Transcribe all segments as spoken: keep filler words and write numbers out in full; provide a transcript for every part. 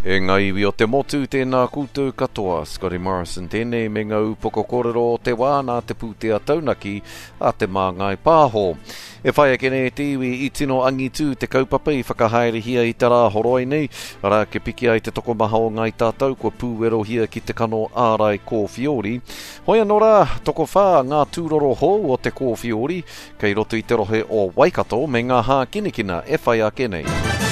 E ngai wi o te motu tēnā koutou katoa, Scotty Morrison tēnei me ngau poko kōrero o te wā nā te pūtea taunaki a te māngai pāho. E whai ake nei te iwi i tino angitu te kaupapa i whakahaere hia i te rā horoi nei, ara ke piki ai te toko maha o ngai tātou kua pūwero hia ki te kano ārai kōwhiori. Hoi anō rā, toko whā ngā tūroro hou o te kōwhiori, kei roto i te rohe o Waikato me ngā hā kinekina e whai ake nei.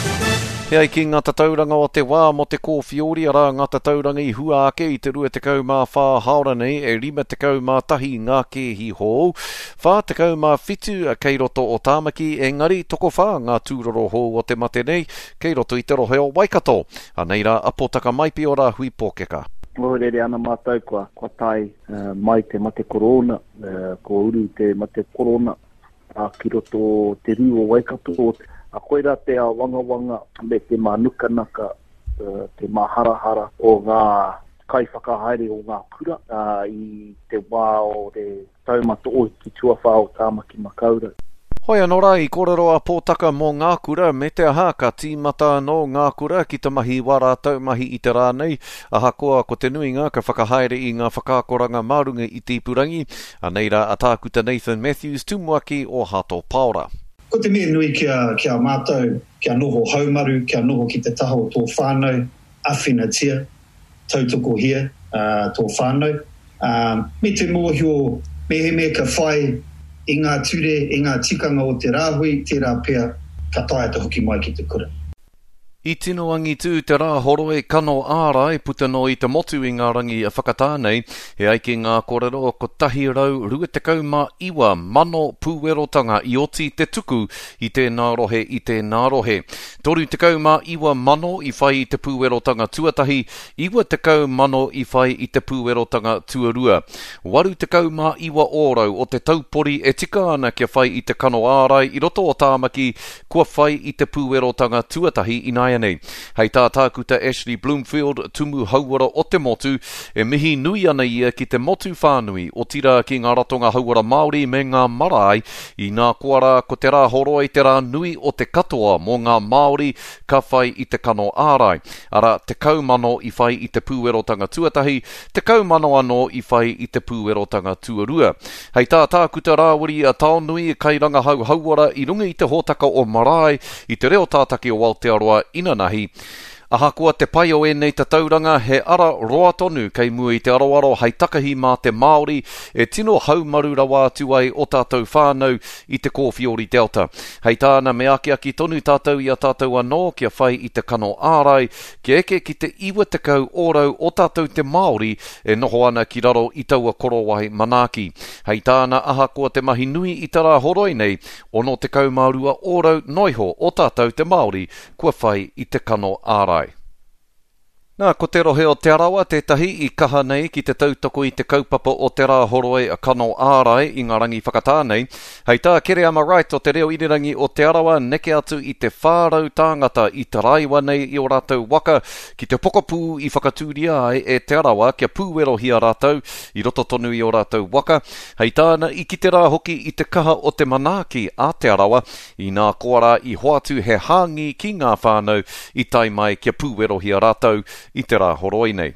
Hei ki ngā tatauranga o te wā mo te kōwhiori, ara ngā tatauranga i hua ake i te rua te kau mā whā haora nei, e rima te kau mā tahi ngā kēhi hou. Whā te kau mā whitu a kei roto o Tāmaki, engari toko whā ngā tūroro hou o te mate nei, kei roto i te rohe o Waikato. A nei rā apotaka maipi o rā hui pōkeka. Mōrere ana mātou kua, kua tai uh, mai te mate korona, uh, ko uru te mate korona, a ki roto te riu o Waikato, a koera te a wanga wanga me te manukanaka, uh, te maharahara o ngā kaiwhakahaere o ngā kura uh, i te wā o te taumata o ki tuawha o Tāmaki Makaurau. Hoi anō rā i kōrero a pōtaka mō ngā kura me te aha ka tīmata no ngā kura ki te mahi wara taumahi i te rā nei. Aha koa ko te nuinga ka whakahaere i ngā whakakoranga marunga i Tīpurangi. A nei rā a tākuta Nathan Matthews tumuaki o Hato Paora. Ko te mea nui kia, kia mātou, kia noho haumaru, kia noho ki te taho tō whānau, awhina tia, tautoko hia, uh, tō whānau. Um, me te mōhio, me he mea ka whai i ngā ture, i ngā tikanga o te rāhui, tērā pēr, ka taia te hoki mai ki te kura. I tino angitu te rā horoe kano ārai puta no i te motu i ngā rangi a whakatānei, he aiki ngā kōrero ko tahi rau rua te kauma iwa mano pūwerotanga i oti te tuku i tēnā rohe i tēnā rohe. Toru te kauma iwa mano i whai i te pūwerotanga tuatahi, iwa te kau mano i whai i te pūwerotanga tuarua. Waru te kauma iwa ōrau o te taupori e tika ana kia whai i te kano ārai i roto o Tāmaki, kua whai i te pūwerotanga tuatahi i nai nei. Hei tā tākuta Ashley Bloomfield tumu hauara o te motu e mihi nui ana ia ki te motu whānui o tira ki ngā ratonga hauara Māori me ngā marae i ngā kuara ko te rā horoi te rā nui o te katoa mō ngā Māori ka whai i te kano ārai. Ara te kaumano i whai i te pūwerotanga tuatahi, te kaumano anō i whai i te pūwerotanga tuarua. Hei tā tākuta rāwari a Taonui e kai ranga hau hauara i runga i te hōtaka o marae i te reo tātaki o Aotearoa Inanahi. Aha kua te pai o e nei ta tauranga he ara roa tonu kei mua i te aroaro hei takahi mā te Māori e tino haumaru rawa tuai o tātou whānau i te kōwhiori Delta. Hei tāna me ake aki tonu tātou i a tātou anō kia whai i te kano ārai, kia eke ki te iwa te kau ōrau o tātou te Māori e noho ana ki raro i taua korowai manaki. Hei tāna aha kua te mahi nui i tara horoi nei, ono te kaumārua ōrau noiho o tātou te Māori kua whai i te kano ārai. Nā, ko te rohe o te arawa, tētahi i kaha nei ki te tautoko i te kaupapa o te rā horoe a kano ārai i ngā rangi whakatānei. Hei tā, kere ama right o te reo irirangi o te arawa, neke atu i te whārau tāngata i te raiwa nei i o rātou waka, ki te pokapū i whakatūria ai e te arawa, kia pūwero hi a rātou, i roto tonu i o rātou waka. Hei tāna, i ki te rā hoki i te kaha o te manaki a te arawa, i ngā koara i hoatu he hāngi ki ngā whānau, i tai mai kia pūwero hi a rātou, i te rā horoi nei.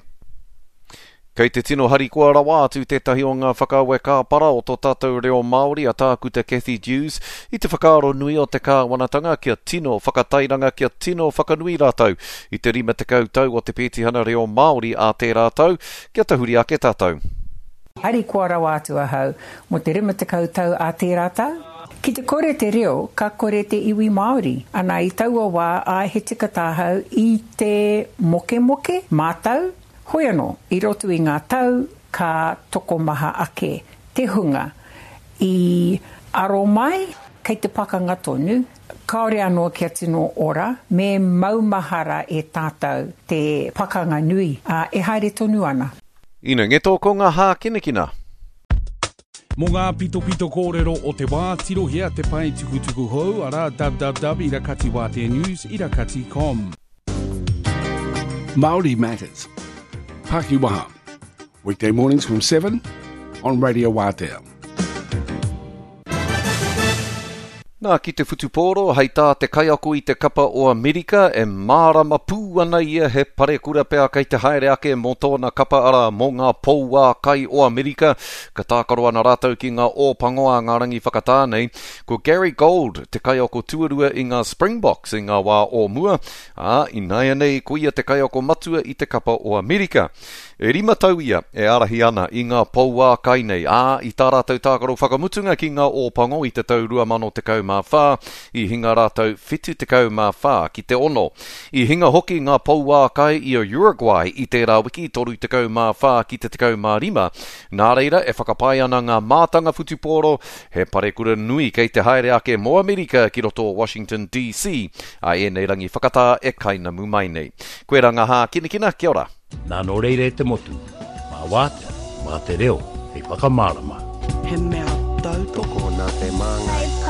Kei te tino hari kua rawa atu tētahi o ngā whakaue kāpara o tō tātou reo Māori a tākuta Kathy Dews i te whakaaro nui o te kāwanatanga kia tino whakatairanga kia tino whakanui rātou i te rima te kautau o te pētihana reo Māori a te rātou kia tahuri ake tātou. Hari kua rawa atu ahau mo te rima te kautau a te rātou. Ki te kore te reo, ka kore te iwi Māori. Ana i taua wā a he tika tāhau i te moke moke mātau. Hoi anō, i roto i ngā tau, ka toko maha ake te hunga. I aro mai, kei te pakanga tonu, kaore anō kia tino ora, me maumahara e tātou te pakanga nui. Uh, e haere tonu ana. Ina, nge tōko ngā hā kinekina. Mō ngā pito pito kōrero o te wā, tirohia te pai tuku tuku hou, ara w w w dot irakati wate news dot irakati dot com. Māori Matters. Pāki Waha. Weekday mornings from seven on Radio Wātea. Nā ki te whutupōro, hei tā te kaiako i te kapa o Amerika, e mārama pū ana ia he pare kura pēr kei te haere ake mō tōna kapa ara mō ngā pouā kai o Amerika, ka tākaro ana rātou ki ngā ōpangoa ngā rangi whakatānei, ko Gary Gold, te kaiako tuarua i ngā Springboks i ngā wā o mua, a inaia nei ko ia te kaiako matua i te kapa o Amerika. E rima tau ia e arahi ana i ngā pouā kai nei, a i tā rātou tākaro whakamutunga ki ngā ōpango i te tau rua mano te kau mā whā, i hinga rātou whitu te kau mā whā ki te ono. I hinga hoki ngā pouā kai i o Uruguay i te rā wiki toru te kau mā whā ki te te kau mā rima. Nā reira e whakapai ana ngā mātanga whutupōro, he pare kura nui kei te haere ake mō Amerika ki roto Washington D C, a e nei rangi whakatā e kaina mumai nei. Koe ranga hā kinakina, kia ora. Nā no reire te motu, mā wātea, mā te reo, hei whakamārama. He mea tautoko nā te māngai